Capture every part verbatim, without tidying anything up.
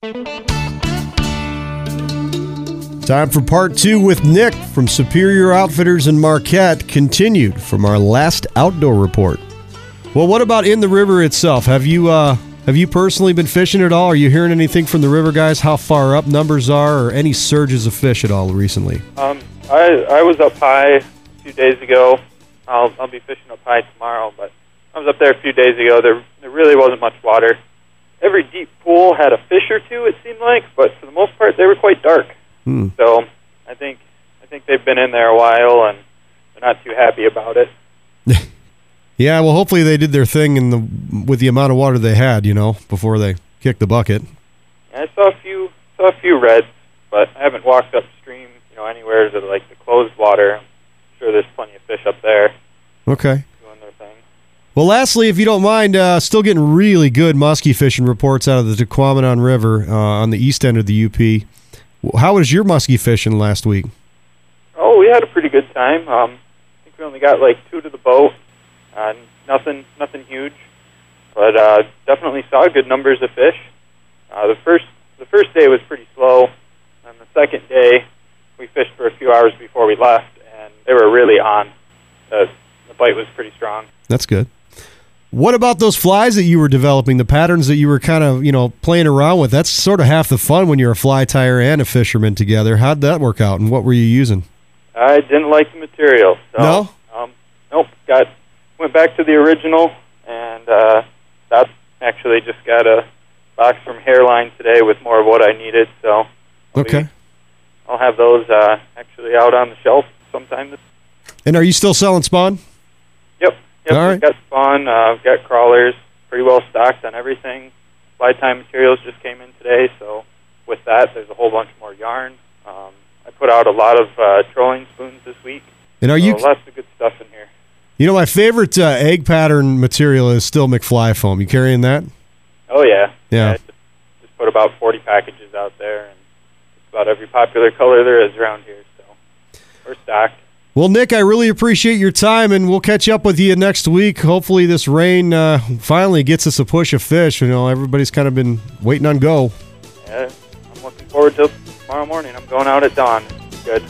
Time for part two with Nick from Superior Outfitters in Marquette, continued from our last outdoor report. Well, what about in the river itself? Have you uh, have you personally been fishing at all? Are you hearing anything from the river guys, how far up numbers are, or any surges of fish at all recently? Um, I I was up high a few days ago. I'll I'll be fishing up high tomorrow, but I was up there a few days ago. There there really wasn't much water. Every deep pool had a fish or two, it seemed like, but for the most part, they were quite dark. Hmm. So I think I think they've been in there a while, and they're not too happy about it. Yeah, well, hopefully they did their thing in the with the amount of water they had, you know, before they kicked the bucket. Yeah, I saw a few saw a few reds, but I haven't walked upstream, you know, anywhere to like the closed water. I'm sure there's plenty of fish up there. Okay. Doing their thing. Well, lastly, if you don't mind, uh, still getting really good muskie fishing reports out of the Tequamanon River uh, on the east end of the U P. How was your muskie fishing last week? Oh, we had a pretty good time. Um, I think we only got like two to the boat. Uh, nothing, nothing huge, but uh, definitely saw good numbers of fish. Uh, the first, the first day was pretty slow, and the second day we fished for a few hours before we left, and they were really on. The, the bite was pretty strong. That's good. What about those flies that you were developing, the patterns that you were kind of, you know, playing around with? That's sort of half the fun when you're a fly tyer and a fisherman together. How'd that work out, and what were you using? I didn't like the material. So, no? Um, nope. Got went back to the original, and uh, that actually just got a box from Hairline today with more of what I needed. So I'll okay. Be, I'll have those uh, actually out on the shelf sometime this. And are you still selling spawn? Yep. Yep, All right. We've got spawn, uh, we've got crawlers, pretty well stocked on everything. Fly time materials just came in today, so with that, there's a whole bunch more yarn. Um, I put out a lot of uh, trolling spoons this week. And are so you? Lots of good stuff in here. You know, my favorite uh, egg pattern material is still McFly foam. You carrying that? Oh yeah. Yeah. yeah just, just put about forty packages out there, and just about every popular color there is around here. So we're stocked. Well, Nick, I really appreciate your time, and we'll catch up with you next week. Hopefully this rain uh, finally gets us a push of fish. You know, everybody's kind of been waiting on go. Yeah, I'm looking forward to tomorrow morning. I'm going out at dawn. Good.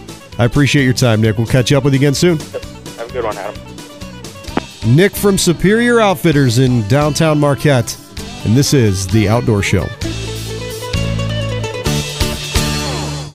I appreciate your time, Nick. We'll catch up with you again soon. Have a good one, Adam. Nick from Superior Outfitters in downtown Marquette, and this is The Outdoor Show.